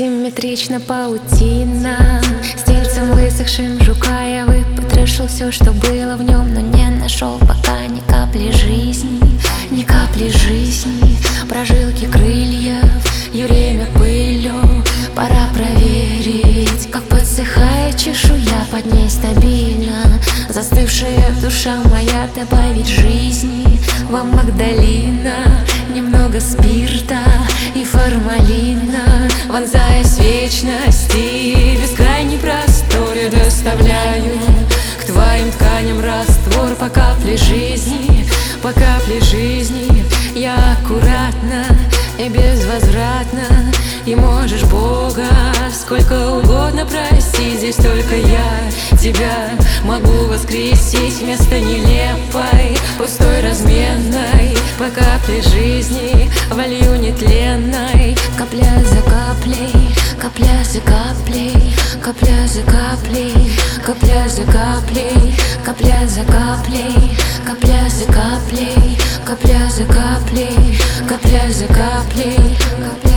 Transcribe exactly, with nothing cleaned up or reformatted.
Симметрично паутина, с тельцем высохшим жука. Я выпотрошил все, что было в нем, но не нашел пока ни капли жизни, ни капли жизни. Прожилки крыльев и время пылью. Пора проверить, как подсыхает чешуя под ней стабильно. Застывшая душа моя, добавить жизни вам, Магдалина. Немного спирта и формалина, вонзаясь в вечности, в бескрайний простор я доставляю к твоим тканям раствор. По капле жизни, по капле жизни. Я аккуратно и безвозвратно. И можешь Бога сколько угодно простить, здесь только я тебя могу воскресить вместо нелепой, пустой, разменной. По капле жизни, волью нетленной. Капля за каплей, капля за каплей, капля за каплей, капля за каплей, капля за каплей, капля за каплей, капля за каплей, капля за каплей.